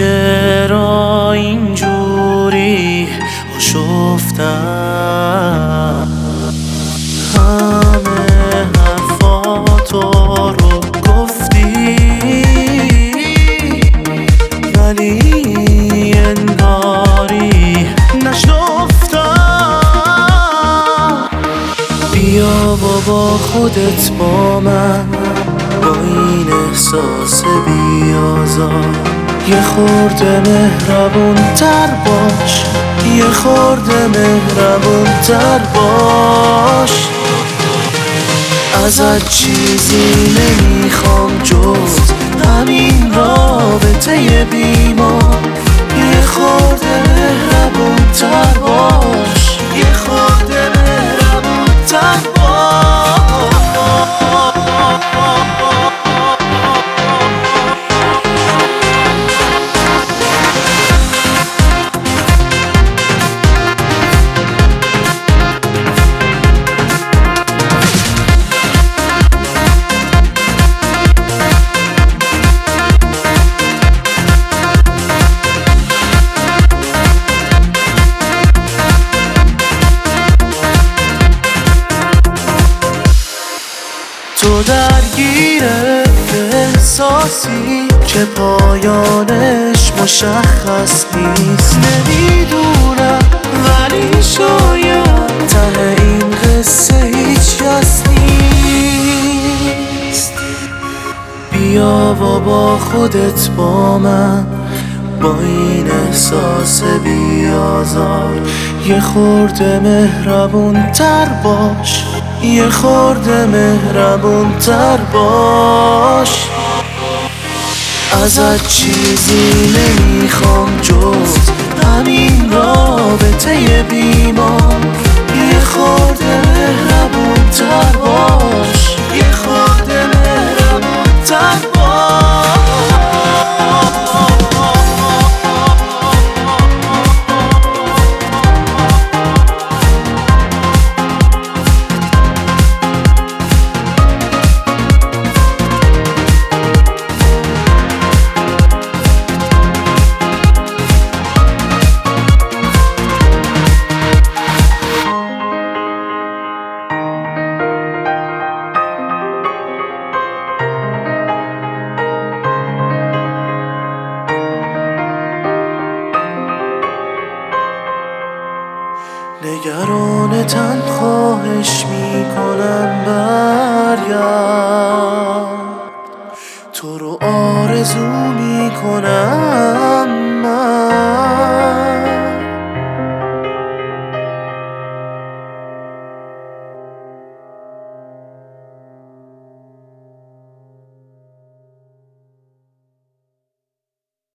چرا اینجوری آشفتم؟ همه حرفاتو رو گفتی ولی انگاری نشنفتم. بیا با خودت با من، با این احساس بیازار یه خورده مهربون تر باش، یه خورده مهربون تر باش. ازت چیزی نمیخوام جز همین رابطه بیمار. یه خورده مهربون تر باش، یه خورده مهربون تر باش. تو درگیر احساسی که پایانش مشخص نیست. نمیدونم ولی شاید ته این قصه هیچ کس نیست. بیا با خودت با من، با این احساس بیازار یه خورده مهربون تر باش، یه خورده مهربون تر باش. ازت چیزی نمیخوام جز همین رابطه بیمار. یه خورده مهربون تر باش، یه خورده مهربون تر باش. نگران تن خواهش میکنم برگرد، تو رو آرزو میکنم